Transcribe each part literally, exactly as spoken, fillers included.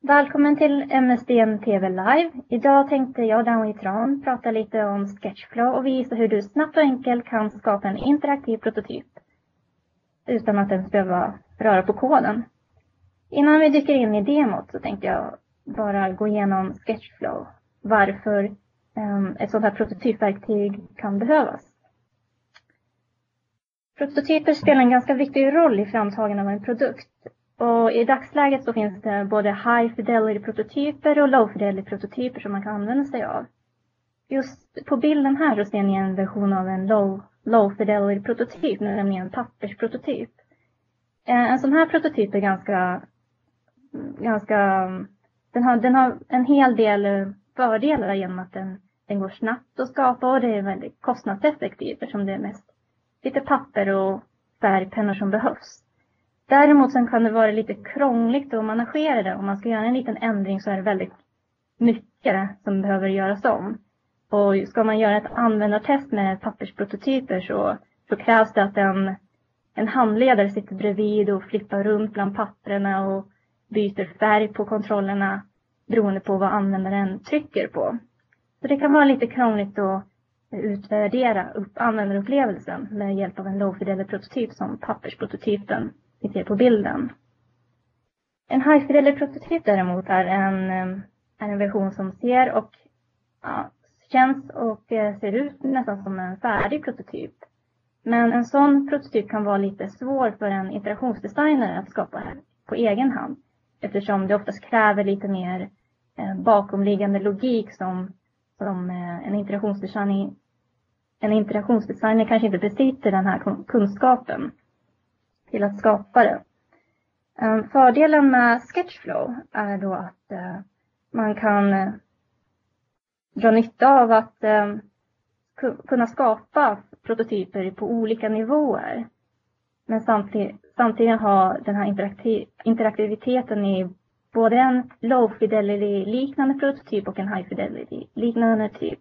Välkommen till M S D N T V Live. Idag tänkte jag, Danny Tran, prata lite om Sketchflow och visa hur du snabbt och enkelt kan skapa en interaktiv prototyp utan att ens behöva röra på koden. Innan vi dyker in i demot så tänkte jag bara gå igenom Sketchflow. Varför um, ett sådant här prototypverktyg kan behövas. Prototyper spelar en ganska viktig roll i framtagandet av en produkt. Och i dagsläget så finns det både high fidelity prototyper och low fidelity prototyper som man kan använda sig av. Just på bilden här så ser ni en version av en low, low fidelity prototyp, nämligen en pappersprototyp. En sån här prototyp är ganska, ganska den, har, den har en hel del fördelar genom att den, den går snabbt att skapa och det är väldigt kostnadseffektivt eftersom det är mest lite papper och färgpennor som behövs. Däremot sen kan det vara lite krångligt att managera det. Om man ska göra en liten ändring så är det väldigt mycket som behöver göras om. Och ska man göra ett användartest med pappersprototyper så, så krävs det att en, en handledare sitter bredvid och flippar runt bland papperna och byter färg på kontrollerna beroende på vad användaren trycker på. Så det kan vara lite krångligt att utvärdera upp användarupplevelsen med hjälp av en low fidelity prototyp som pappersprototypen vi ser på bilden. En high fidelity prototyp däremot är en, är en version som ser och ja, känns och ser ut nästan som en färdig prototyp. Men en sån prototyp kan vara lite svår för en interaktionsdesigner att skapa på egen hand. Eftersom det oftast kräver lite mer bakomliggande logik som, som en interaktionsdesigner, en interaktionsdesigner kanske inte besitter den här kunskapen till att skapa det. Fördelen med Sketchflow är då att man kan dra nytta av att kunna skapa prototyper på olika nivåer. Men samtidigt, samtidigt ha den här interaktiv, interaktiviteten i både en low fidelity liknande prototyp och en high fidelity liknande typ.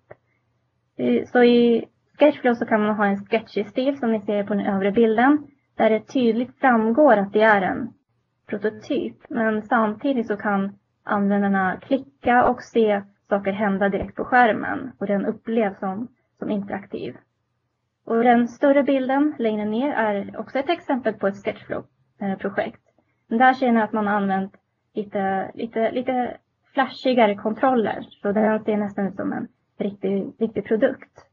Så i Sketchflow så kan man ha en sketchy stil som ni ser på den övre bilden. Där det tydligt framgår att det är en prototyp. Men samtidigt så kan användarna klicka och se saker hända direkt på skärmen. Och den upplevs som, som interaktiv. Och den större bilden längre ner är också ett exempel på ett Sketchflow-projekt. Men där ser ni att man har använt lite, lite, lite flashigare kontroller. Så den ser nästan ut som en riktig, riktig produkt.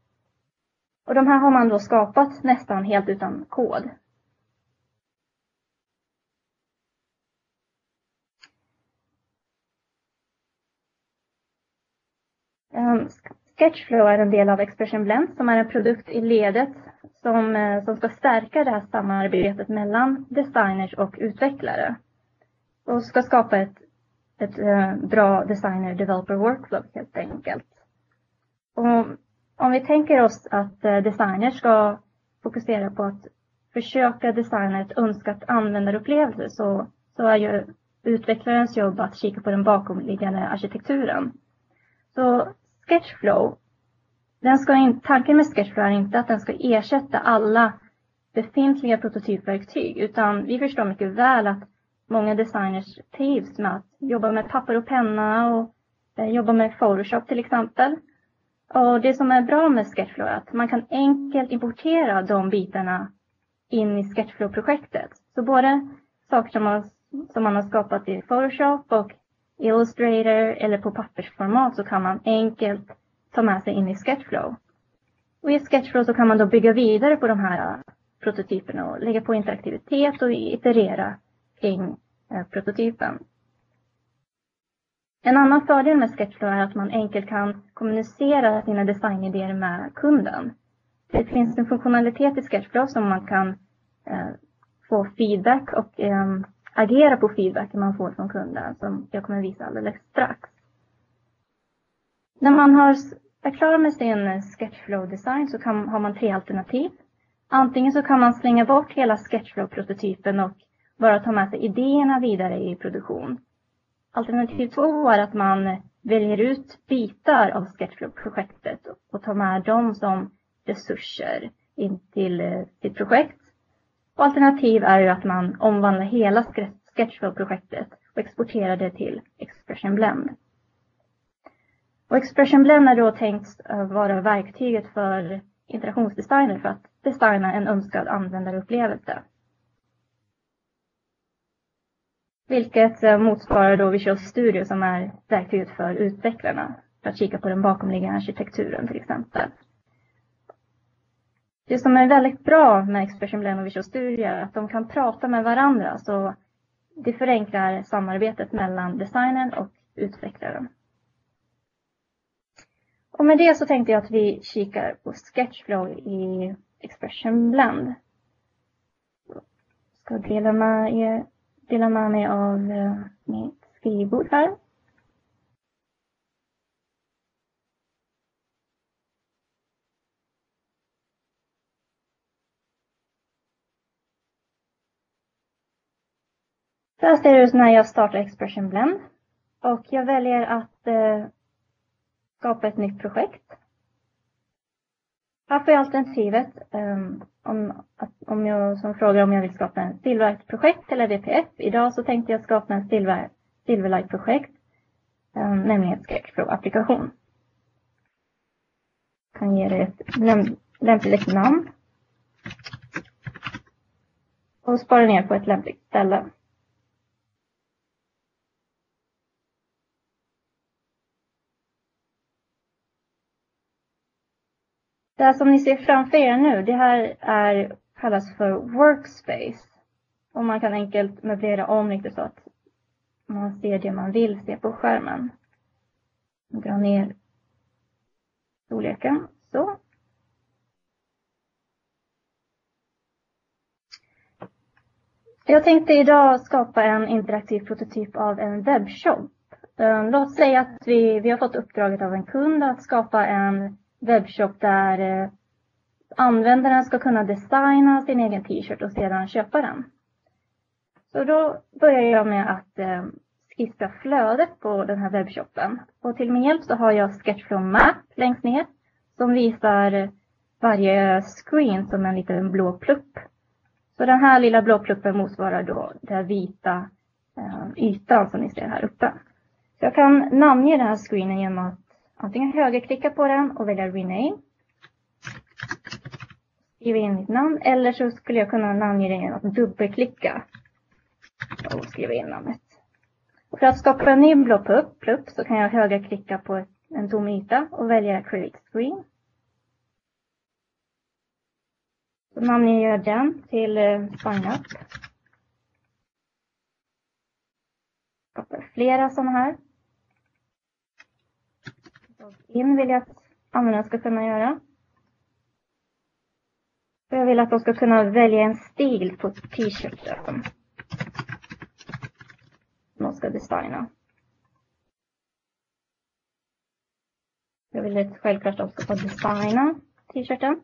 Och de här har man då skapat nästan helt utan kod. Sketchflow är en del av Expression Blend som är en produkt i ledet som, som ska stärka det här samarbetet mellan designers och utvecklare. Och ska skapa ett, ett bra designer-developer workflow helt enkelt. Och om vi tänker oss att designers ska fokusera på att försöka designa ett önskat användarupplevelse så, så är ju utvecklarens jobb att kika på den bakomliggande arkitekturen. Så Sketchflow, den ska in, tanken med Sketchflow är inte att den ska ersätta alla befintliga prototypverktyg utan vi förstår mycket väl att många designers trivs med att jobba med papper och penna och eh, jobba med Photoshop till exempel. Och det som är bra med Sketchflow är att man kan enkelt importera de bitarna in i Sketchflow-projektet. Så både saker som man, som man har skapat i Photoshop och Illustrator eller på pappersformat så kan man enkelt ta med sig in i Sketchflow. Och i Sketchflow så kan man då bygga vidare på de här prototyperna och lägga på interaktivitet och iterera kring eh, prototypen. En annan fördel med Sketchflow är att man enkelt kan kommunicera sina designidéer med kunden. Det finns en funktionalitet i Sketchflow som man kan eh, få feedback och eh, agera på feedback man får från kunden som jag kommer visa alldeles strax. När man har, är klar med sin Sketchflow-design så kan, har man tre alternativ. Antingen så kan man slänga bort hela Sketchflow-prototypen och bara ta med sig idéerna vidare i produktion. Alternativ två är att man väljer ut bitar av Sketchflow-projektet och tar med dem som resurser in till sitt projekt. Och alternativ är ju att man omvandlar hela Sketchflow-projektet och exportera det till Expression Blend. Och Expression Blend är då tänkt att vara verktyget för interaktionsdesigner för att designa en önskad användarupplevelse. Vilket motsvarar då Visual Studio som är verktyget för utvecklarna. För att kika på den bakomliggande arkitekturen till exempel. Det som är väldigt bra med Expression Blend och Visual Studio är att de kan prata med varandra. Så det förenklar samarbetet mellan designern och utvecklaren. Och med det så tänkte jag att vi kikar på Sketchflow i Expression Blend. Jag ska dela med, er, dela med mig av mitt skrivbord här. Så här ser det ut när jag startar Expression Blend. Och jag väljer att eh, skapa ett nytt projekt. Här får jag alternativet um, om, att, om jag som frågar om jag vill skapa en Silverlight-projekt eller V P F. Idag så tänkte jag skapa en Silver, Silverlight-projekt, um, nämligen ett Sketchflow-applikation. Jag kan ge det ett läm, lämpligt namn. Och spara ner på ett lämpligt ställe. Det här som ni ser framför er nu, det här är, kallas för Workspace. Och man kan enkelt möblera om lite så att man ser det man vill se på skärmen. Dra ner storleken, så. Jag tänkte idag skapa en interaktiv prototyp av en webbshop. Låt säga att vi, vi har fått uppdraget av en kund att skapa en webbshop där eh, användaren ska kunna designa sin egen t-shirt och sedan köpa den. Så då börjar jag med att eh, skissa flödet på den här webbshoppen. Och till min hjälp så har jag Sketchflow Map längst ner som visar varje screen som en liten blå plupp. Så den här lilla blå pluppen motsvarar då den vita eh, ytan som ni ser här uppe. Så jag kan namnge den här screenen genom att antingen högerklicka på den och välja rename. Skriva in mitt namn. Eller så skulle jag kunna namnge den genom att dubbelklicka. Och skriva in namnet. Och för att skapa en ny blå plupp så kan jag högerklicka på ett, en tom yta och välja create screen. Så namnger jag den till eh, sign up. Skapar flera sådana här. In vill jag att användaren ska kunna göra. Och jag vill att de ska kunna välja en stil på t-shirten. De ska designa. Jag vill att självklart att de ska få designa t-shirten.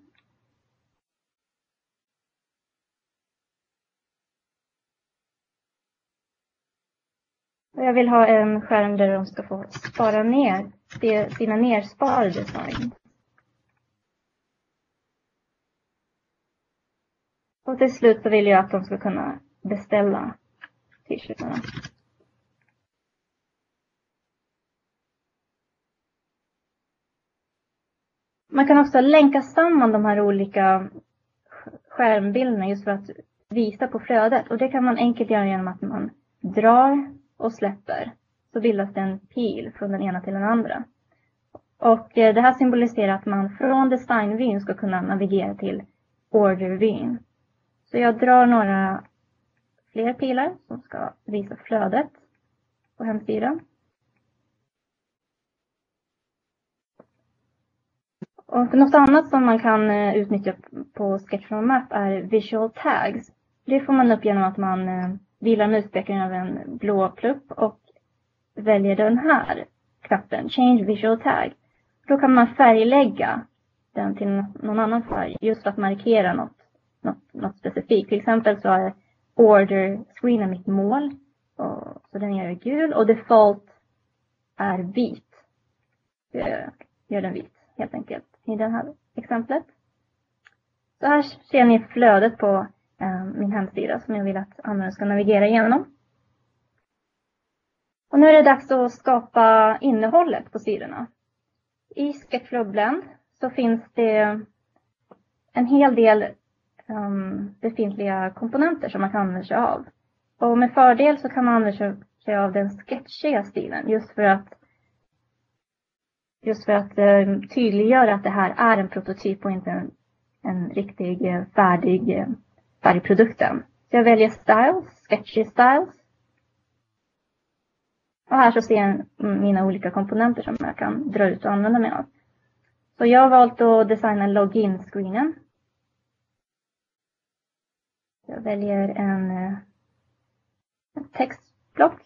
Och jag vill ha en skärm där de ska få spara ner sina nersparade design. Och till slut så vill jag att de ska kunna beställa t-shirtarna. Man kan också länka samman de här olika skärmbilderna just för att visa på flödet. Och det kan man enkelt göra genom att man drar och släpper. Så bildas det en pil från den ena till den andra. Och det här symboliserar att man från designvyn ska kunna navigera till ordervyn. Så jag drar några fler pilar som ska visa flödet på hemsidan. Och något annat som man kan utnyttja på Sketchflow Map är visual tags. Det får man upp genom att man vilar muspekaren över en blå plupp och väljer den här knappen, Change Visual Tag. Då kan man färglägga den till någon annan färg just för att markera något, något, något specifikt. Till exempel så är Order Screen mitt mål, och, så den gör gul, och Default är vit. Det gör den vit helt enkelt i det här exemplet. Så här ser ni flödet på eh, min hemsida som jag vill att användaren ska navigera igenom. Och nu är det dags att skapa innehållet på sidorna. I Sketchflow Blend så finns det en hel del um, befintliga komponenter som man kan använda sig av. Och med fördel så kan man använda sig av den sketchiga stilen just för att just för att um, tydliggöra att det här är en prototyp och inte en, en riktig uh, färdig, uh, färdig produkten. Så jag väljer styles, sketchy styles. Och här så ser jag mina olika komponenter som jag kan dra ut och använda mig av. Så jag har valt att designa login-screenen. Jag väljer en, en textblock.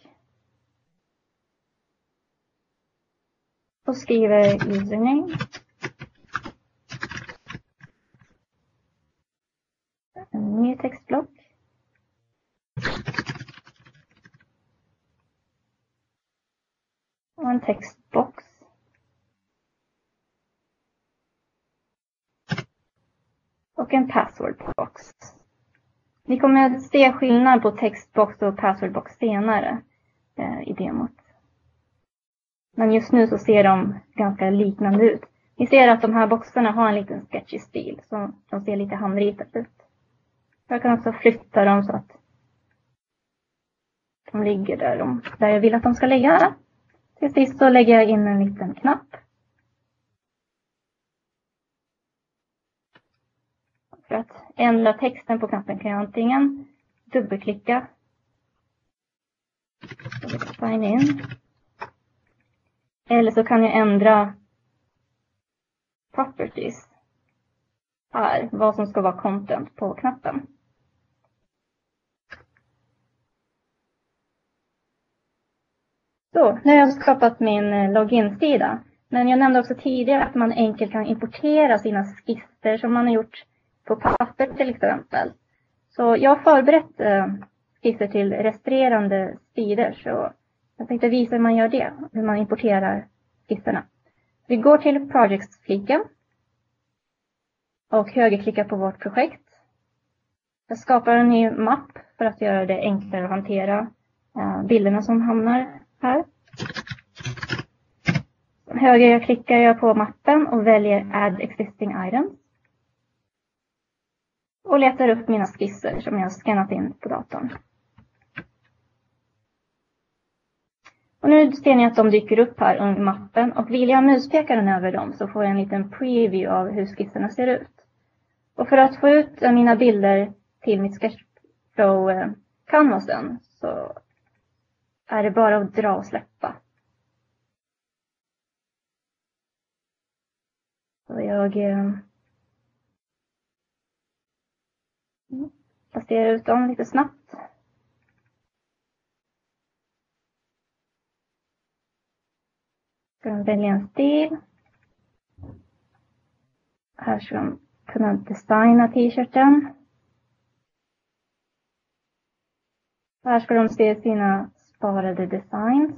Och skriver username. En ny textblock. Och en textbox. Och en passwordbox. Ni kommer att se skillnad på textbox och passwordbox senare eh, i demot. Men just nu så ser de ganska liknande ut. Ni ser att de här boxarna har en liten sketchy stil. Så de ser lite handritat ut. Jag kan också flytta dem så att de ligger där, de, där jag vill att de ska ligga. Till sist så lägger jag in en liten knapp. För att ändra texten på knappen kan jag antingen dubbelklicka. Sign in. Eller så kan jag ändra properties. Här, vad som ska vara content på knappen. Så, nu har jag skapat min login-sida. Men jag nämnde också tidigare att man enkelt kan importera sina skisser som man har gjort på papper till exempel. Så jag har förberett eh, skisser till resterande sidor. Så jag tänkte visa hur man gör det. Hur man importerar skisserna. Vi går till Projects-fliken. Och högerklickar på vårt projekt. Jag skapar en ny mapp för att göra det enklare att hantera eh, bilderna som hamnar här. Höger klickar jag på mappen och väljer Add Existing Items. Och letar upp mina skisser som jag har skannat in på datorn. Och nu ser ni att de dyker upp här under mappen. Och vill jag muspekaren över dem så får jag en liten preview av hur skisserna ser ut. Och för att få ut mina bilder till mitt Sketchflow-canvasen så är det bara att dra och släppa. Så jag eh, placerar ut dem lite snabbt. Ska de välja en stil. Här ska de kunna designa t-shirten. Här ska de se sina sparade designs.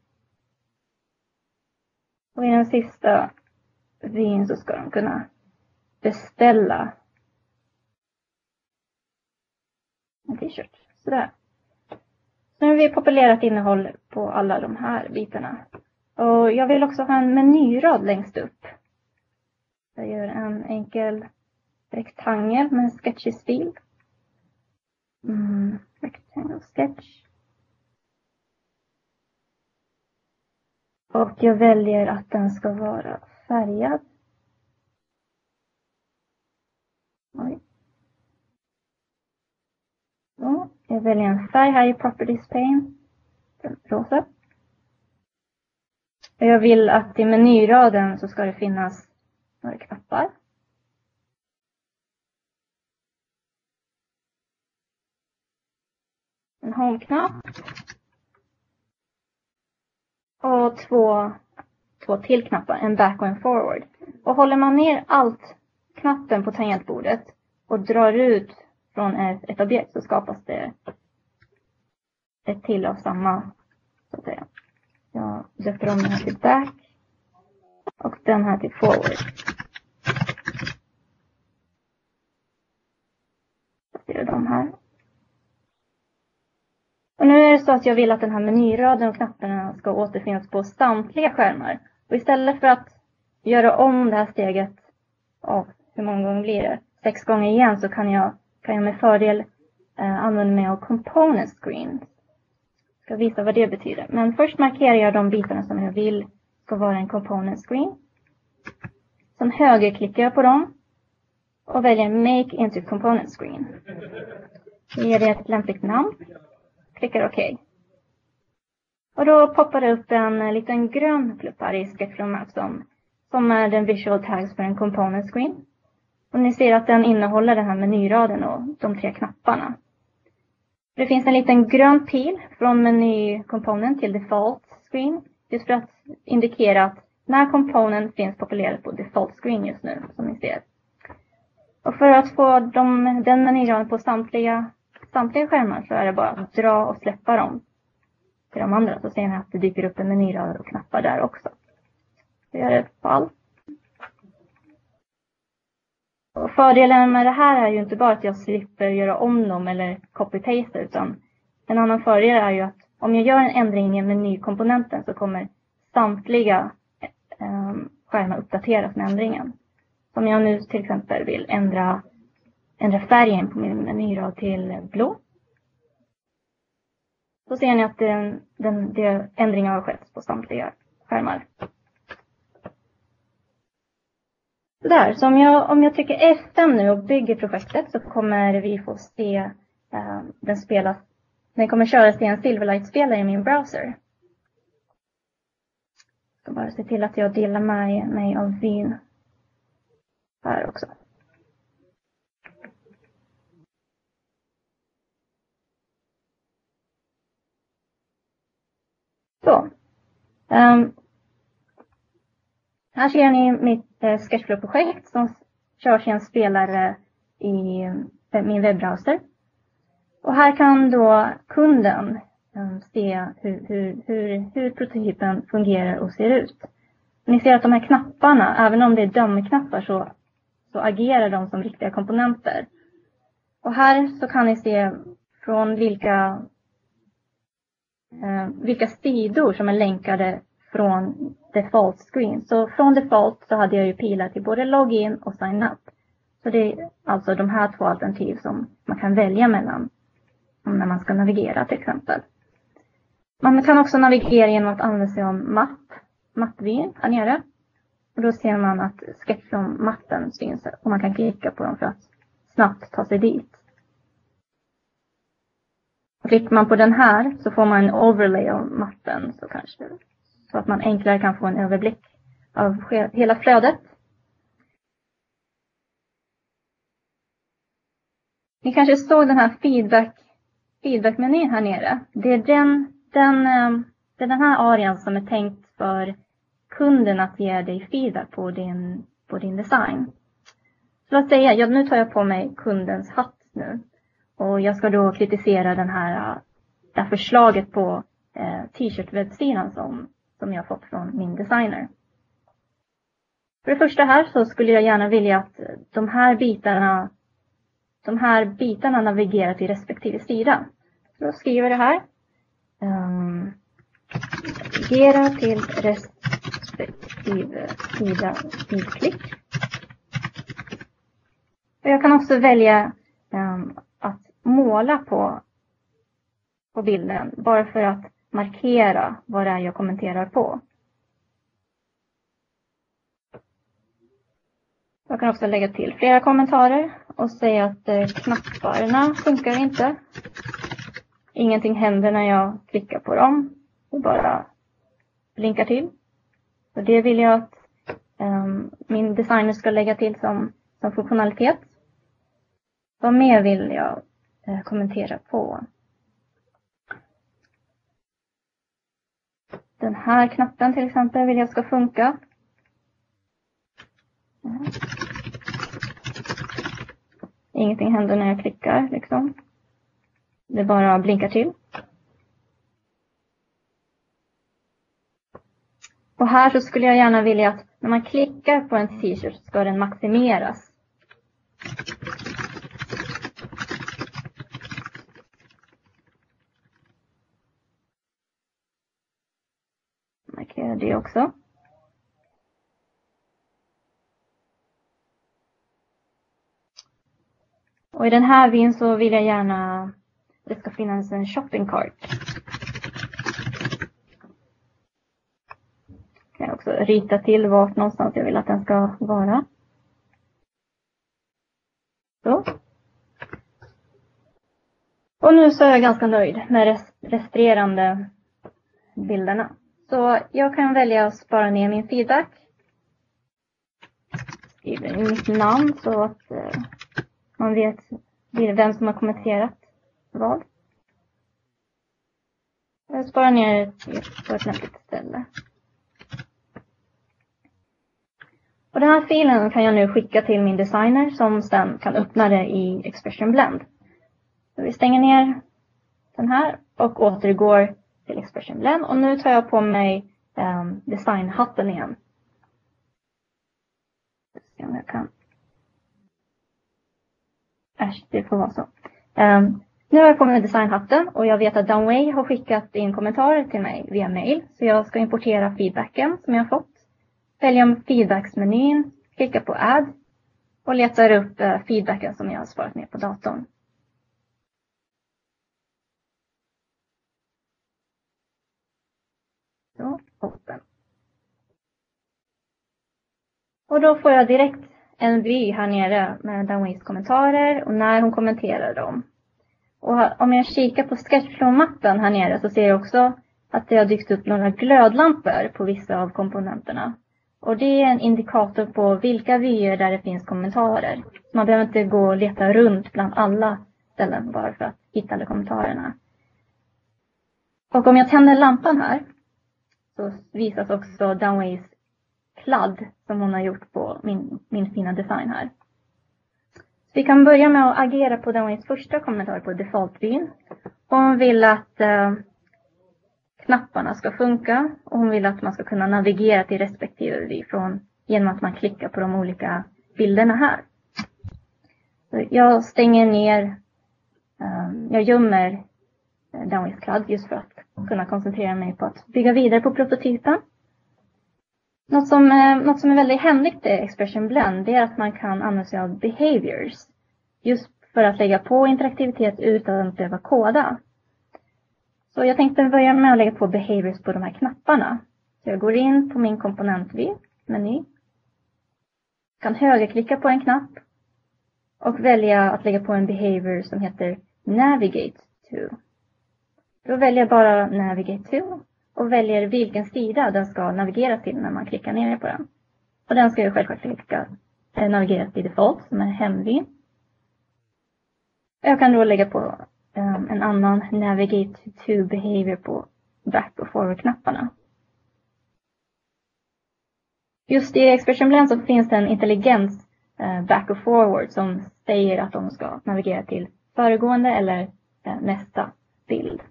Och i den sista vyn så ska de kunna beställa en t-shirt. Sådär. Så nu har vi populerat innehåll på alla de här bitarna. Och jag vill också ha en menyrad längst upp. Jag gör en enkel rektangel med en sketchy stil. Mm, rectangle sketch. Och jag väljer att den ska vara färgad. Oj. Så, jag väljer en färg här i Properties pane. Den rosa. Och jag vill att i menyraden så ska det finnas några knappar. En home-knapp. Och två, två till knappar, en back och en forward. Och håller man ner allt knappen på tangentbordet och drar ut från ett, ett objekt så skapas det ett till av samma, så att säga. Jag döper om den här till back och den här till forward. Jag ser de här. Och nu är är det så att jag vill att den här menyraden och knapparna ska återfinnas på samtliga skärmar. Och istället för att göra om det här steget, oh, hur många gånger blir det? Sex gånger igen, så kan jag, kan jag med fördel eh, använda mig av component screen. Jag ska visa vad det betyder. Men först markerar jag de bitarna som jag vill ska vara en component screen. Sen högerklickar jag på dem och väljer Make into component screen. Jag ger det ett lämpligt namn. Klickar OK. Och då poppar det upp en liten grön plupp här i Sketchflow Maps som, som är den visual tags för en component screen. Och ni ser att den innehåller den här menyraden och de tre knapparna. Det finns en liten grön pil från meny component till default screen. Just för att indikera att när component finns populerad på default screen just nu, som ni ser. Och för att få de, den menyraden på samtliga, samtliga skärmar så är det bara att dra och släppa dem till de andra. Så ser ni att det dyker upp en menyrad och knappar där också. Så gör det på allt. Och fördelen med det här är ju inte bara att jag slipper göra om dem eller copy-paste, utan en annan fördel är ju att om jag gör en ändring i menykomponenten så kommer samtliga eh, skärmar uppdateras med ändringen. Om jag nu till exempel vill ändra, ändra färgen på min menyrad till blå, så ser ni att den, den, den ändringen har skett på samtliga skärmar. Där, så om jag, om jag trycker F fem nu och bygger projektet så kommer vi få se eh, den spelas. Den kommer köras i en Silverlight-spelare i min browser. Jag ska bara se till att jag delar med mig av vyn här också. Så. Um, här ser ni mitt eh, Sketchflow-projekt som körs i en spelare i eh, min webbrowser. Och här kan då kunden um, se hur, hur, hur, hur prototypen fungerar och ser ut. Ni ser att de här knapparna, även om det är dummy-knappar, så, så agerar de som riktiga komponenter. Och här så kan ni se från vilka, eh, vilka sidor som är länkade från default screen. Så från default så hade jag ju pilar till både login och sign up. Så det är alltså de här två alternativ som man kan välja mellan när man ska navigera till exempel. Man kan också navigera genom att använda sig av mapp, mappvyn här nere. Och då ser man att Sketchflow-mappen syns och man kan klicka på dem för att snabbt ta sig dit. Och klickar man på den här så får man en overlay av mappen så kanske så att man enklare kan få en överblick av hela flödet. Ni kanske såg den här feedback feedback-menyn här nere. Det är den, den, det är den här arean som är tänkt för kunden att ge dig feedback på din, på din design. Så låt säga, ja, nu tar jag på mig kundens hatt nu. Och jag ska då kritisera den här, det här förslaget på eh, t-shirt-webbsidan som, som jag fått från min designer. För det första här så skulle jag gärna vilja att de här bitarna De här bitarna navigerar till respektive sida. Så då skriver jag det här. Um, navigera till respektive sida vid klick. Och jag kan också välja um, att måla på, på bilden. Bara för att markera vad det är jag kommenterar på. Jag kan också lägga till flera kommentarer och säga att eh, knapparna funkar inte. Ingenting händer när jag klickar på dem. Det bara blinkar till. Så det vill jag att eh, min designer ska lägga till som, som funktionalitet. Vad mer vill jag eh, kommentera på? Den här knappen till exempel vill jag ska funka. Mm. Ingenting händer när jag klickar liksom. Det bara blinkar till. Och här så skulle jag gärna vilja att när man klickar på en t-shirt ska den maximeras. markerar det också. Och i den här vyn så vill jag gärna att det ska finnas en shopping cart. Kan jag också rita till vart någonstans jag vill att den ska vara. Så. Och nu så är jag ganska nöjd med resterande bilderna. Så jag kan välja att spara ner min feedback. Skriver in mitt namn så att eh, man vet vem som har kommenterat vad. Jag sparar ner på ett lämpligt ställe. Och den här filen kan jag nu skicka till min designer som sedan kan öppna det i Expression Blend. Så vi stänger ner den här och återgår till Expression Blend. Och nu tar jag på mig um, designhatten igen. Se om jag kan. Äsch, det får vara så. Um, nu har jag på mig designhatten och jag vet att Downway har skickat in kommentarer till mig via mail. Så jag ska importera feedbacken som jag har fått. Välja feedbacksmenyn, klicka på add och letar upp uh, feedbacken som jag har sparat ner på datorn. Så, open. Och då får jag direkt en vy här nere med Downways kommentarer och när hon kommenterar dem. Och om jag kikar på Sketchflow-mappen här nere så ser jag också att det har dykt upp några glödlampor på vissa av komponenterna. Och det är en indikator på vilka vyer där det finns kommentarer. Man behöver inte gå och leta runt bland alla ställen bara för att hitta alla kommentarerna. Och om jag tänder lampan här så visas också Downways kladd som hon har gjort på min, min fina design här. Så vi kan börja med att agera på Downways första kommentar på default-vyn. Hon vill att eh, knapparna ska funka och hon vill att man ska kunna navigera till respektive vy från, genom att man klickar på de olika bilderna här. Så jag stänger ner, eh, jag gömmer Downways kladd just för att kunna koncentrera mig på att bygga vidare på prototypen. Något som, något som är väldigt hemligt i Expression Blend är att man kan använda sig av behaviors. Just för att lägga på interaktivitet utan att behöva koda. Så jag tänkte börja med att lägga på behaviors på de här knapparna. Så jag går in på min komponentvy, meny. Kan högerklicka på en knapp. Och välja att lägga på en behavior som heter Navigate to. Då väljer jag bara Navigate to. Och väljer vilken sida den ska navigera till när man klickar ner på den. Och den ska ju självklart klicka, eh, navigera till default som är hemvyn. Jag kan då lägga på um, en annan navigate to behavior på back och forward-knapparna. Just i Expression Blend så finns det en intelligens uh, back och forward som säger att de ska navigera till föregående eller uh, nästa bild.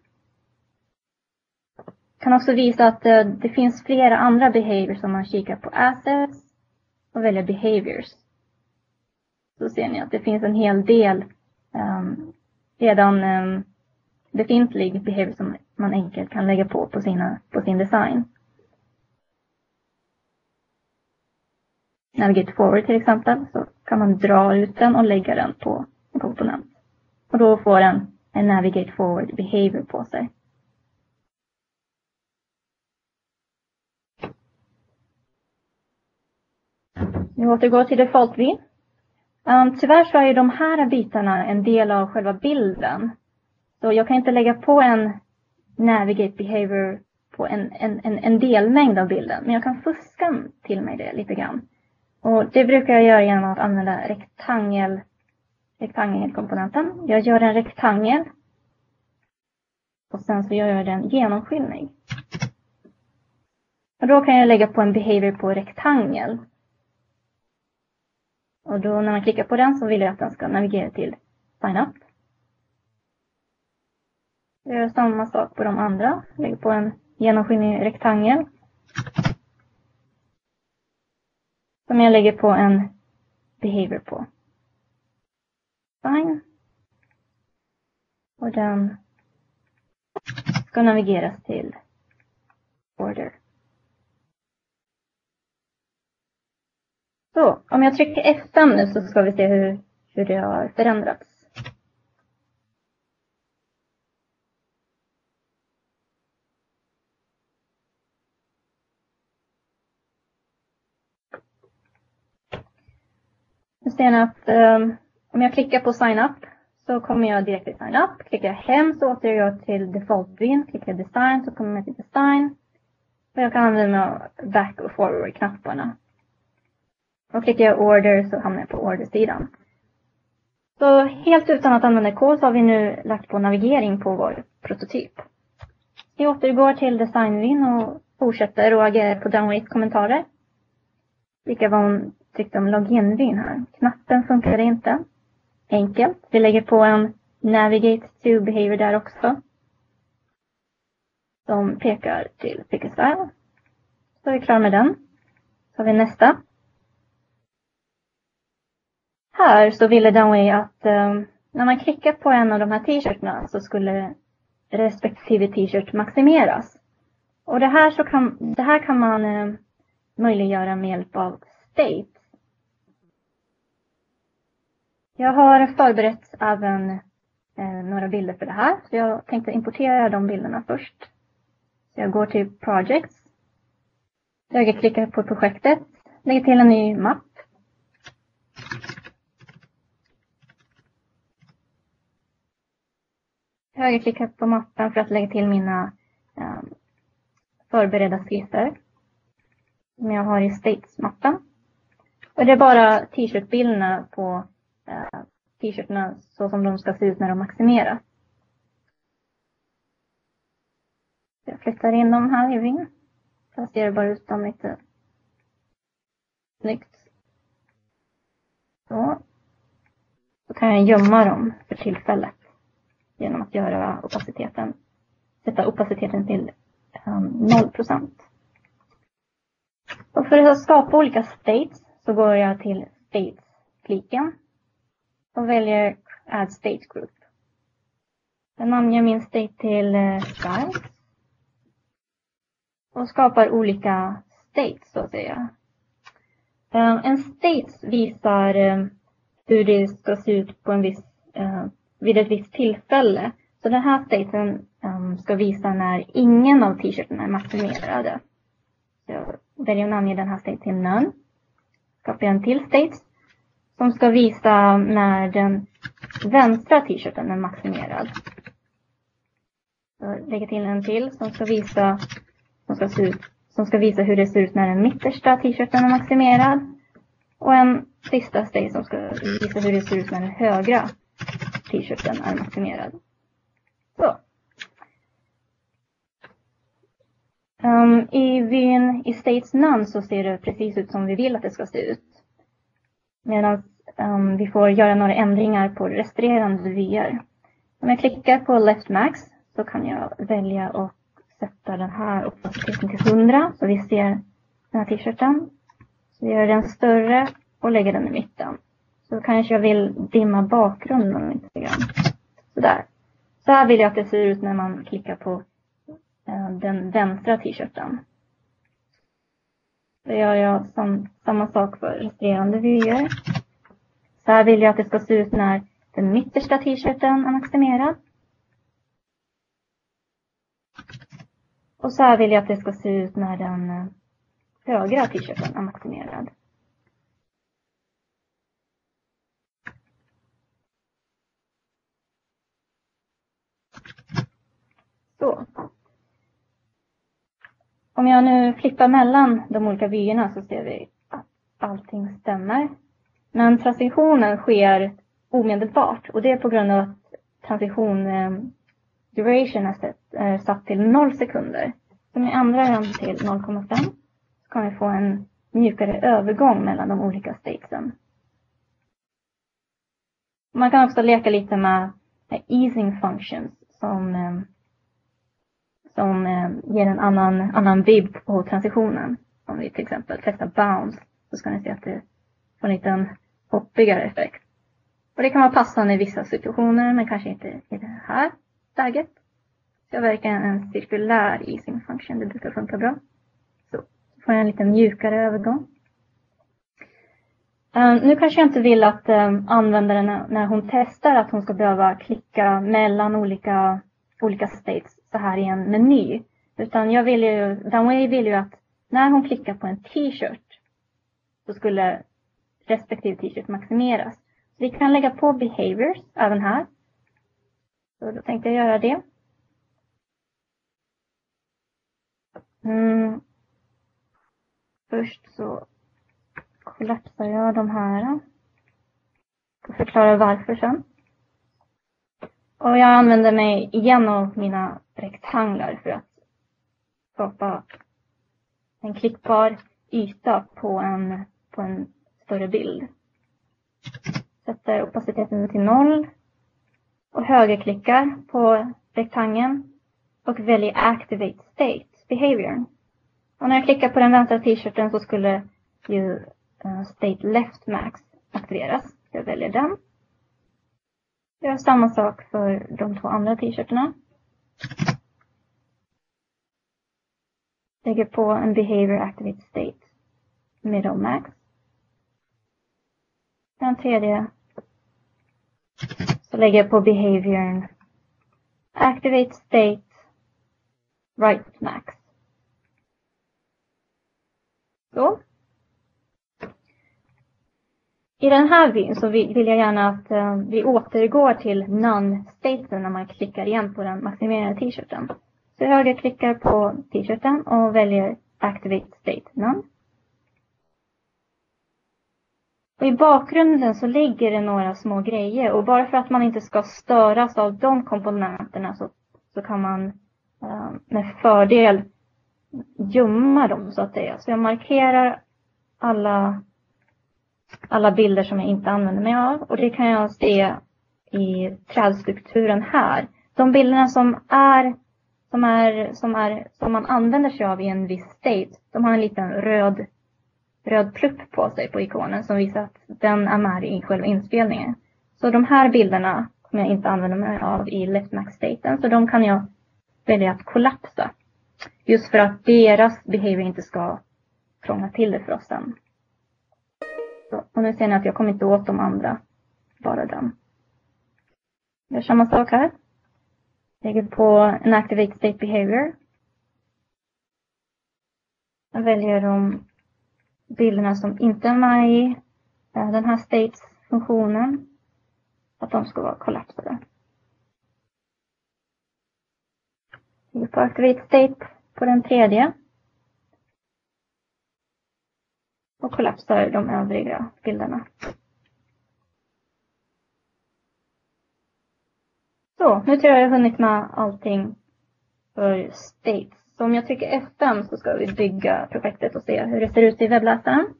Kan också visa att uh, det finns flera andra behaviors om man kikar på assets och väljer behaviors. Så ser ni att det finns en hel del um, redan um, befintlig behavior som man enkelt kan lägga på på, sina, på sin design. Navigate forward till exempel så kan man dra ut den och lägga den på en komponent. Och då får den en navigate forward behavior på sig. Nu återgår till default-vyn. Um, tyvärr så är ju de här bitarna en del av själva bilden. Så jag kan inte lägga på en navigate behavior på en, en, en, en delmängd av bilden. Men jag kan fuska till mig det lite grann. Och det brukar jag göra genom att använda rektangel, rektangelkomponenten. Jag gör en rektangel. Och sen så gör jag den genomskinlig. Och då kan jag lägga på en behavior på rektangel. Och då när man klickar på den så vill jag att den ska navigera till sign up. Jag gör samma sak på de andra. Lägger på en genomskinlig rektangel. Som jag lägger på en behavior på. Sign. Och den ska navigeras till order. Så, om jag trycker F fem nu så ska vi se hur, hur det har förändrats. Nu ser ni att um, om jag klickar på sign up så kommer jag direkt till sign up. Klickar jag hem så återgår jag till default-vyn. Klickar jag design så kommer jag till design. Och jag kan använda back och forward-knapparna. Och klickar jag order så hamnar jag på order-sidan. Så helt utan att använda kod så har vi nu lagt på navigering på vår prototyp. Vi återgår till designvyn och fortsätter att agera på Downways kommentarer. Vilka var hon tyckte om login-vyn här. Knappen funkade inte. Enkelt. Vi lägger på en navigate to behavior där också. Som pekar till pick a style. Så är vi klara med den. Så har vi nästa. Här så ville Downway att um, när man klickar på en av de här t-shirtarna så skulle respektive t-shirt maximeras. Och det här, så kan, det här kan man uh, möjliggöra med hjälp av state. Jag har förberett även uh, några bilder för det här. Så jag tänkte importera de bilderna först. Så jag går till projects. Högerklickar på projektet. Lägger till en ny mapp. Högerklickar på mappen för att lägga till mina eh, förberedda skisser. Som jag har i States-mappen. Och det är bara t-shirtbilderna på eh, t-shirtarna så som de ska se ut när de maximeras. Jag flyttar in dem här i vyn. Så ser det bara ut som lite snyggt. Så. Så kan jag gömma dem för tillfället. Genom att göra opaciteten, sätta opaciteten till um, noll procent. Och för att skapa olika states så går jag till states-fliken. Och väljer add state group. Jag namnger min state till uh, style. Och skapar olika states så att säga. Um, en state visar um, hur det ska se ut på en viss uh, vid ett visst tillfälle. Så den här staten um, ska visa när ingen av t-shirtarna är maximerade. Så jag väljer att namnge den här staten till none. Skapar en till state som ska visa när den vänstra t-shirten är maximerad. Så lägger till en till som ska visa som ska, se ut, som ska visa hur det ser ut när den mittersta t-shirten är maximerad. Och en sista state som ska visa hur det ser ut när den högra t-shirten är maximerad. Så. Um, I vyn i States None så ser det precis ut som vi vill att det ska se ut. Medan um, vi får göra några ändringar på resterande vyer. Om jag klickar på Left Max så kan jag välja att sätta den här opaciteten till hundra. Så vi ser den här t-shirten. Så jag gör den större och lägger den i mitten. Så kanske jag vill dimma bakgrunden lite grann. Sådär. Så här vill jag att det ser ut när man klickar på eh, den vänstra t-shirten. Så gör jag som, samma sak för resterande vyer. Så här vill jag att det ska se ut när den mittersta t-shirten är maximerad. Och så här vill jag att det ska se ut när den eh, högra t-shirten är maximerad. Så. Om jag nu flippar mellan de olika vyerna så ser vi att allting stämmer. Men transitionen sker omedelbart. Och det är på grund av att transition eh, duration är, sett, är satt till noll sekunder. Så om jag ändrar den till noll komma fem så kan vi få en mjukare övergång mellan de olika statesen. Man kan också leka lite med easing functions som eh, som eh, ger en annan, annan vibb på transitionen. Om vi till exempel testar bounce så ska ni se att det får en liten hoppigare effekt. Och det kan vara passande i vissa situationer men kanske inte i det här läget. Så jag verkar en cirkulär easing function, det brukar funka bra. Så får jag en lite mjukare övergång. Um, nu kanske jag inte vill att um, användaren när, när hon testar att hon ska behöva klicka mellan olika, olika states så här i en meny. Utan jag vill ju, Danway vill ju att när hon klickar på en t-shirt så skulle respektive t-shirt maximeras. Så vi kan lägga på behaviors även här. Så då tänkte jag göra det. Mm. Först så kollapsar jag de här. Och förklarar varför sen. Och jag använder mig igen av mina rektanglar för att skapa en klickbar yta på en, på en större bild. Sätter opaciteten till noll. Och högerklickar på rektangeln. Och väljer Activate State Behavior. Och när jag klickar på den vänstra t-shirten så skulle ju uh, State Left Max aktiveras. Jag väljer den. Jag gör samma sak för de två andra t-shirtarna. Lägger på en Behavior Activate State Middle Max. Den tredje så lägger jag på Behavior Activate State Right Max. Så. I den här vyn så vill jag gärna att uh, vi återgår till none-staten när man klickar igen på den maximerade t-shirten. Så jag högerklickar på t-shirten och väljer Activate State None. Och i bakgrunden så ligger det några små grejer. Och bara för att man inte ska störas av de komponenterna så, så kan man uh, med fördel gömma dem så att säga. Så jag markerar alla... alla bilder som jag inte använder mig av. Och det kan jag se i trädstrukturen här. De bilderna som är som är som är som man använder sig av i en viss state, de har en liten röd röd plupp på sig på ikonen som visar att den är med i själva inspelningen. Så de här bilderna kommer jag inte använda mig av i left max staten, så de kan jag välja att kollapsa. Just för att deras behavior inte ska krångla till det för oss sen. Så, och nu ser ni att jag kommer inte åt de andra. Bara den. Jag gör samma sak här. Lägger på en Activate State Behavior. Jag väljer de bilderna som inte är med i den här States-funktionen. Att de ska vara kollapsade. Lägger på Activate State på den tredje. Och kollapsar de övriga bilderna. Så, nu tror jag jag har hunnit med allting för States. Så om jag trycker F fem så ska vi bygga projektet och se hur det ser ut i webbläsaren.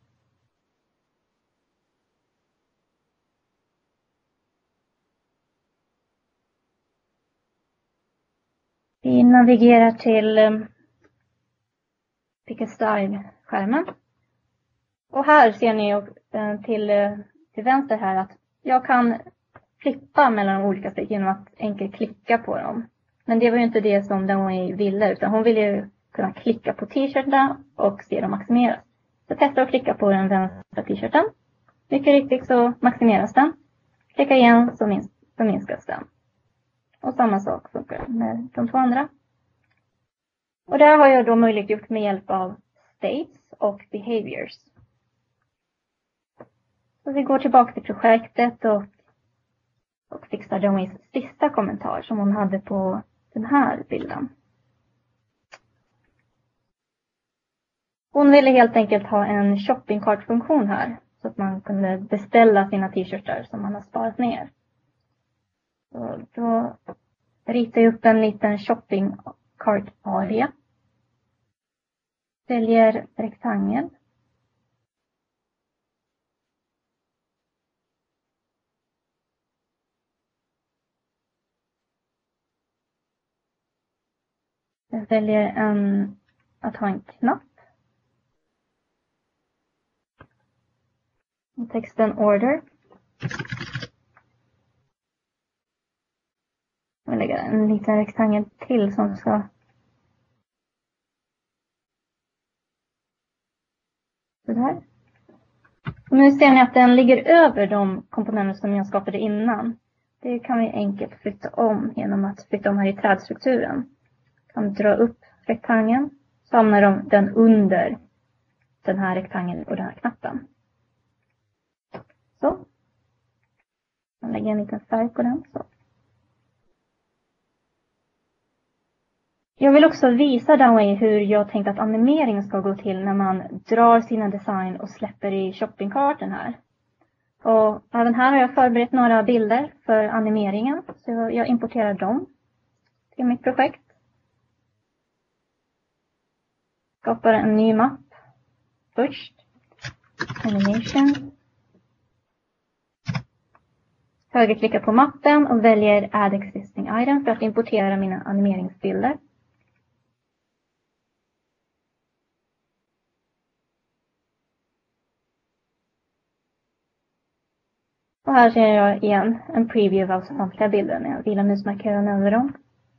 Vi navigerar till Pick a Style-skärmen. Och här ser ni till, till vänster här att jag kan flippa mellan de olika steg genom att enkelt klicka på dem. Men det var ju inte det som Danway ville, utan hon ville ju kunna klicka på t-shirten och se dem maximeras. Så testa att klicka på den vänstra t-shirten. Mycket riktigt så maximeras den. Klicka igen så, minsk, så minskas den. Och samma sak funkar med de två andra. Och där har jag då möjligt gjort med hjälp av states och behaviors. Så vi går tillbaka till projektet och, och fixar Danways sista kommentar som hon hade på den här bilden. Hon ville helt enkelt ha en shopping cart-funktion här. Så att man kunde beställa sina t-shirtar som man har sparat ner. Så då ritar jag upp en liten shopping cart-area. Väljer rektangel. Jag väljer en, att ha en knapp. Och texten order. Jag lägger en liten rektangel till som ska så där. Och nu ser ni att den ligger över de komponenter som jag skapade innan. Det kan vi enkelt flytta om genom att flytta om här i trädstrukturen. Kan dra upp rektangeln, så hamnar de, den under den här rektangeln och den här knappen. Så. Jag lägger en liten färg på den. Så. Jag vill också visa Downway hur jag tänkt att animeringen ska gå till när man drar sina design och släpper i shoppingkarten här. Och även här har jag förberett några bilder för animeringen. Så jag importerar dem till mitt projekt. Skapar en ny mapp först. Animation. Högerklickar på mappen och väljer Add Existing Item för att importera mina animeringsbilder. Och här ser jag igen en preview av samtliga bilder när jag vilar musmarkeren över dem.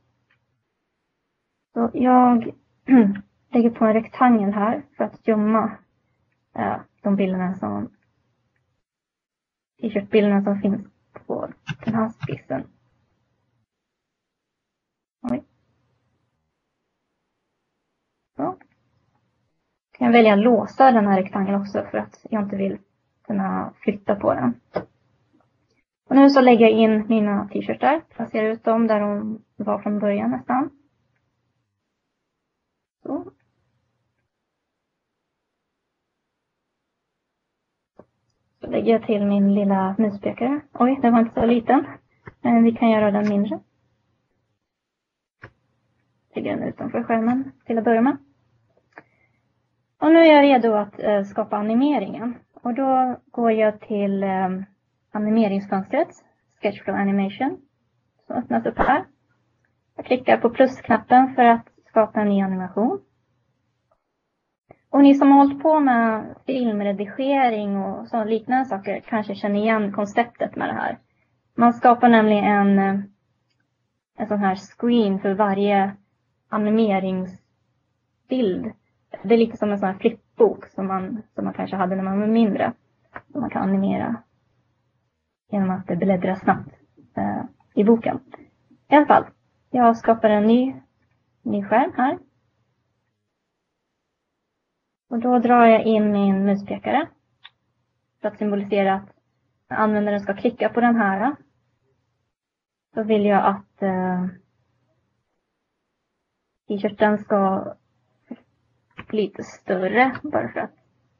Så jag lägger på en rektangel här för att gömma äh, de bilderna som t-shirt-bilderna som finns på den här skissen. Oj. Så. Kan jag välja att låsa den här rektangeln också för att jag inte vill kunna flytta på den. Och nu så lägger jag in mina t-shirtar. Placerar ut dem där de var från början nästan. Så. Så lägger jag till min lilla muspekare. Oj, den var inte så liten. Men vi kan göra den mindre. Lägger den utanför skärmen till att börja med. Och nu är jag redo att eh, skapa animeringen. Och då går jag till eh, animeringsfönstret. Sketchflow Animation. Som öppnas upp här. Jag klickar på plusknappen för att skapa en ny animation. Och ni som har hållit på med filmredigering och så liknande saker kanske känner igen konceptet med det här. Man skapar nämligen en, en sån här screen för varje animeringsbild. Det är lite som en sån här flippbok som man, som man kanske hade när man var mindre. Som man kan animera genom att bläddra snabbt eh, i boken. I alla fall, jag skapar en ny, ny skärm här. Och då drar jag in min muspekare. För att symbolisera att användaren ska klicka på den här. Så vill jag att eh, t-shirten ska bli lite större. Bara för att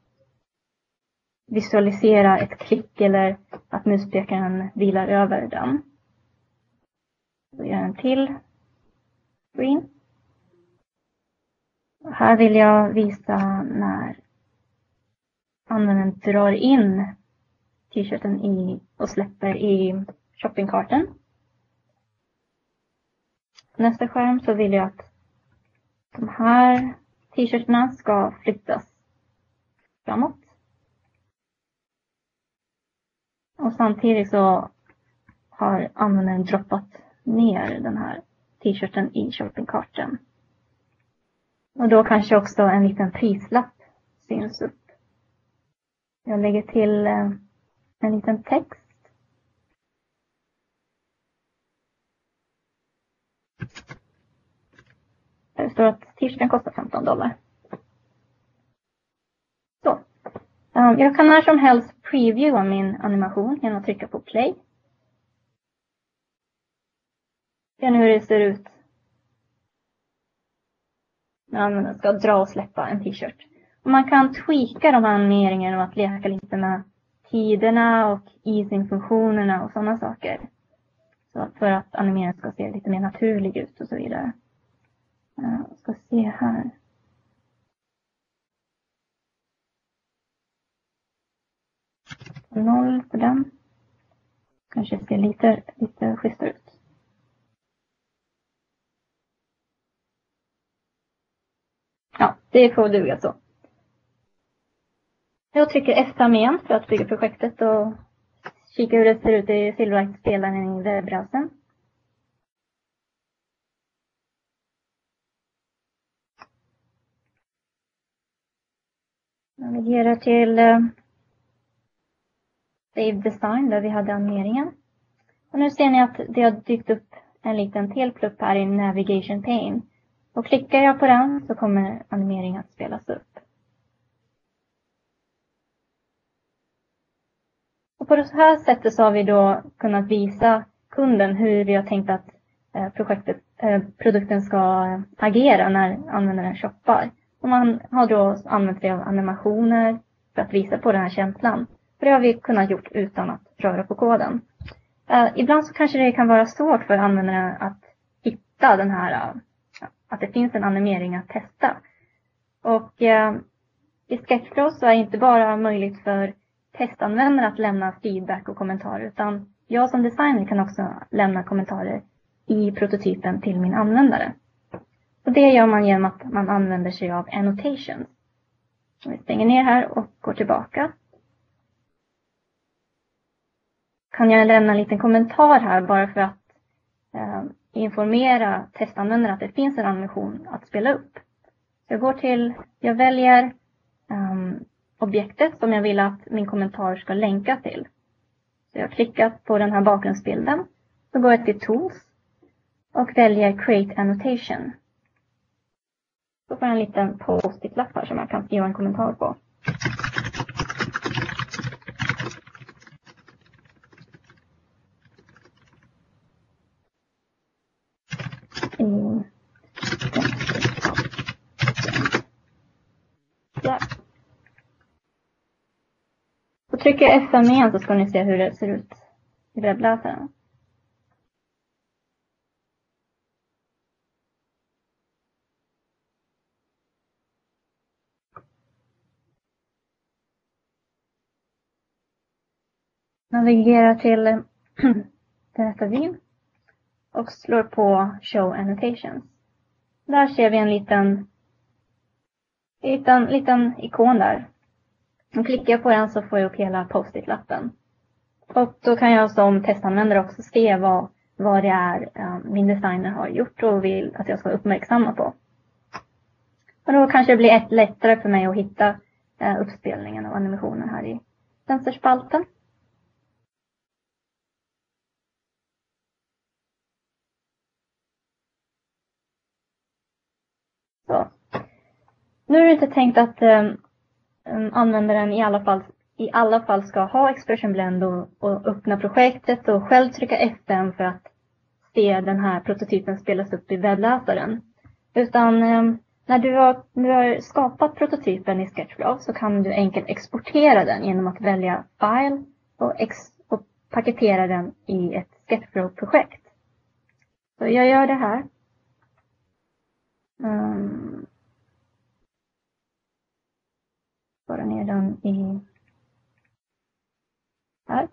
visualisera ett klick eller att muspekaren vilar över den. Så gör jag en till screen. Och här vill jag visa när användaren drar in t-shirten i och släpper i shoppingkarten. Nästa skärm så vill jag att de här t-shirtarna ska flyttas framåt. Och samtidigt så har användaren droppat ner den här t-shirten i shoppingkarten. Och då kanske också en liten prislapp syns upp. Jag lägger till en liten text. Där det står att t-shirten kostar femton dollar. Så. Jag kan när som helst previewa min animation genom att trycka på play. Se nu hur det ser ut när användaren ska dra och släppa en t-shirt. Och man kan tweaka de här animeringarna och att leka lite med tiderna och easing-funktionerna och sådana saker. Så för att animeringen ska se lite mer naturlig ut och så vidare. Jag ska se här. Noll på den. Kanske ser lite, lite schysstare ut. Ja, det får duga så. Jag trycker F-tam igen för att bygga projektet och kika hur det ser ut i Silverlight-spelaren i webbbrowsern. Navigerar till Save Design där vi hade animeringen. Och nu ser ni att det har dykt upp en liten till plupp här i Navigation Pane. Och klickar jag på den så kommer animeringen att spelas upp. Och på det här sättet så har vi då kunnat visa kunden hur vi har tänkt att projektet, produkten ska agera när användaren shoppar. Och man har då använt sig av animationer för att visa på den här känslan. För det har vi kunnat gjort utan att röra på koden. Uh, ibland så kanske det kan vara svårt för användaren att hitta den här, uh, att det finns en animering att testa. Och uh, i Sketchflow så är det inte bara möjligt för testanvändare att lämna feedback och kommentarer, utan jag som designer kan också lämna kommentarer i prototypen till min användare. Och det gör man genom att man använder sig av annotations. Vi stänger ner här och går tillbaka. Kan jag lämna en liten kommentar här bara för att eh, informera testanvändare att det finns en animation att spela upp. Jag går till, jag väljer um, objektet som jag vill att min kommentar ska länka till. Så jag klickar på den här bakgrundsbilden. Så går jag till Tools och väljer Create Annotation. Så får jag en liten post-it-lapp här som jag kan skriva en kommentar på. Mm. Ja. Och trycker jag F fem igen så ska ni se hur det ser ut i webbläsaren. Navigerar till den här vyn och slår på Show Annotations. Där ser vi en liten, liten, liten ikon där. Om klickar jag på den så får jag upp hela post-it-lappen. Och då kan jag som testanvändare också se vad, vad det är uh, min designer har gjort och vill att jag ska uppmärksamma på. Och då kanske det blir ett lättare för mig att hitta uh, uppspelningen och animationen här i sensorspalten. Så. Nu är det inte tänkt att um, användaren i alla fall i alla fall ska ha Expression Blend och, och öppna projektet och själv trycka F fem för att se den här prototypen spelas upp i webbläsaren. Utan um, när du har, du har skapat prototypen i Sketchflow så kan du enkelt exportera den genom att välja File och, ex, och paketera den i ett Sketchflow-projekt. Så jag gör det här. Um, bara ner den i här.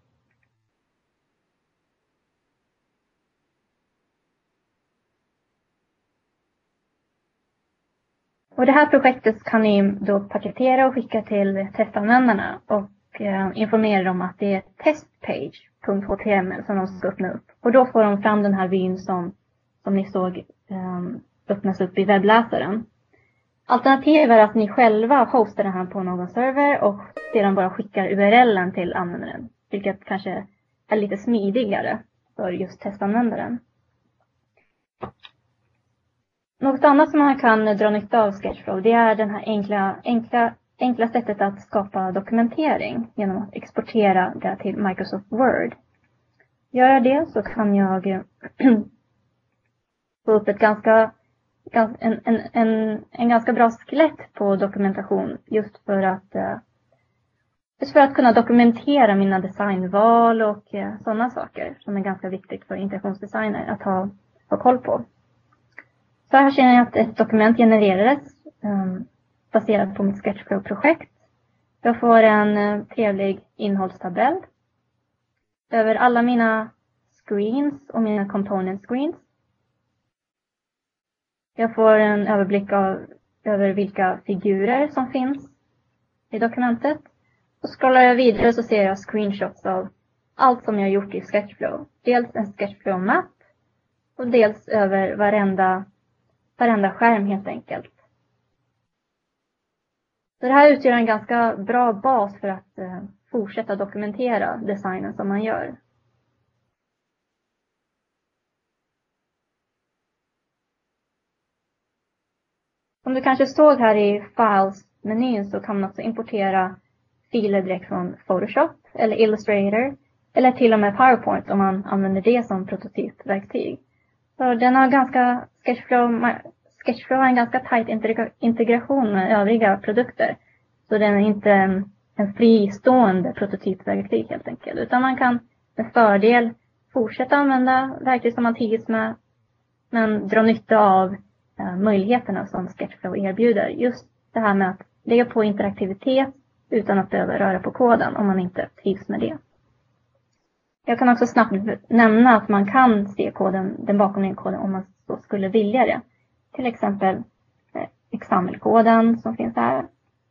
Och det här projektet kan ni då paketera och skicka till testanvändarna och eh, informera dem att det är testpage.html som de ska öppna upp. Och då får de fram den här vyn som, som ni såg eh, öppnas upp i webbläsaren. Alternativet är att ni själva hostar den här på någon server och sedan bara skickar U R L:en till användaren. Vilket kanske är lite smidigare för just testanvändaren. Något annat som man kan dra nytta av Sketchflow, det är den här enkla, enkla, enkla sättet att skapa dokumentering genom att exportera det till Microsoft Word. Gör jag det så kan jag få upp ett ganska, en, en, en, en ganska bra skelett på dokumentation just för att, just för att kunna dokumentera mina designval och sådana saker som är ganska viktigt för integrationsdesigner att ha, ha koll på. Så här känner jag att ett dokument genererades um, baserat på mitt Sketchflow-projekt. Jag får en uh, trevlig innehållstabell över alla mina screens och mina component screens. Jag får en överblick av, över vilka figurer som finns i dokumentet. Och scrollar jag vidare så ser jag screenshots av allt som jag har gjort i Sketchflow. Dels en Sketchflow-mapp och dels över varenda varenda skärm helt enkelt. Så det här utgör en ganska bra bas för att, fortsätta dokumentera designen som man gör. Som du kanske såg här i Files-menyn så kan man också importera filer direkt från Photoshop eller Illustrator eller till och med PowerPoint om man använder det som prototypverktyg. Så den har ganska, Sketchflow, Sketchflow har en ganska tajt integration med övriga produkter. Så den är inte en, en fristående prototypverktyg helt enkelt. Utan man kan med fördel fortsätta använda verktyg som man trivs med men dra nytta av eh, möjligheterna som Sketchflow erbjuder. Just det här med att lägga på interaktivitet utan att behöva röra på koden om man inte trivs med det. Jag kan också snabbt nämna att man kan se koden, den bakomliggande koden om man så skulle vilja det. Till exempel eh, X M L-koden som finns här.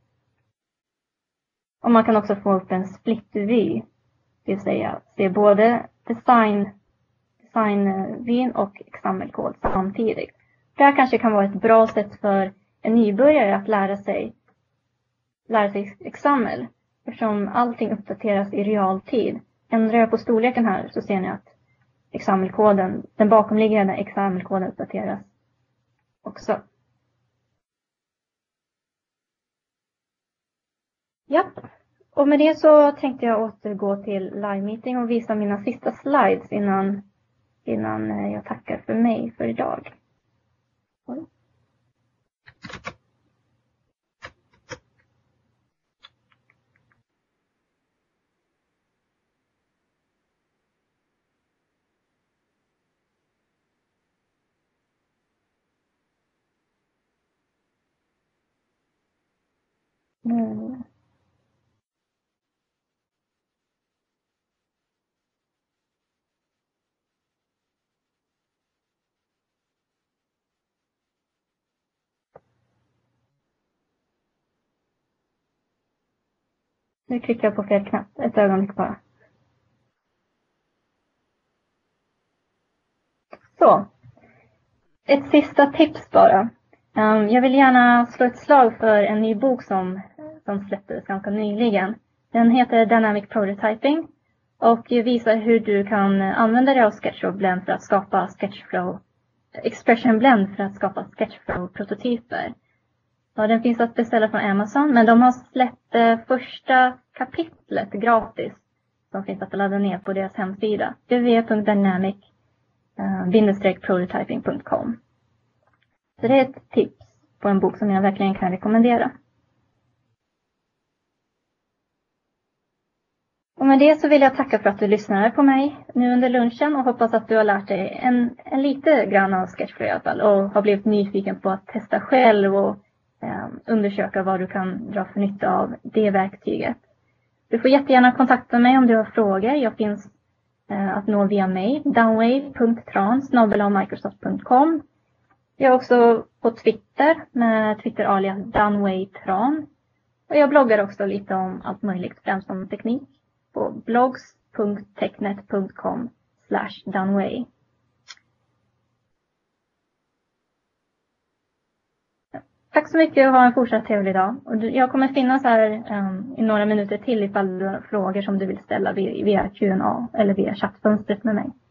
Och man kan också få upp en split-vy. Det vill säga se både design, design-vyn och X M L-kod samtidigt. Det här kanske kan vara ett bra sätt för en nybörjare att lära sig, lära sig X M L. Eftersom allting uppdateras i realtid. Ändrar jag på storleken här så ser ni att X M L-koden, den bakomliggande X M L-koden uppdateras också. Ja, och med det så tänkte jag återgå till live meeting och visa mina sista slides innan, innan jag tackar för mig för idag. Oj. Mm. Nu klickar jag på fel knapp, ett ögonblick bara. Så, ett sista tips bara. Um, jag vill gärna slå ett slag för en ny bok som, som släpptes ganska nyligen. Den heter Dynamic Prototyping och visar hur du kan använda dig av Sketchflow Blend för att skapa Sketchflow, Expression Blend för att skapa Sketchflow-prototyper. Ja, den finns att beställa från Amazon, men de har släppt eh, första kapitlet gratis som finns att ladda ner på deras hemsida w w w punkt dynamic prototyping punkt com. Så det är ett tips på en bok som jag verkligen kan rekommendera. Och med det så vill jag tacka för att du lyssnade på mig nu under lunchen och hoppas att du har lärt dig en, en lite grann av Sketchflow i alla fall och har blivit nyfiken på att testa själv och eh, undersöka vad du kan dra för nytta av det verktyget. Du får jättegärna kontakta mig om du har frågor. Jag finns eh, att nå via mig, downwave punkt tran snabel-a microsoft punkt com. Jag är också på Twitter med Twitter-alias downwaytran. Och jag bloggar också lite om allt möjligt, främst om teknik, på blogs punkt technet punkt com slash downway. Tack så mycket och ha en fortsatt trevlig dag. Och jag kommer finnas här um, i några minuter till ifall du har frågor som du vill ställa via Q and A eller via chattfönstret med mig.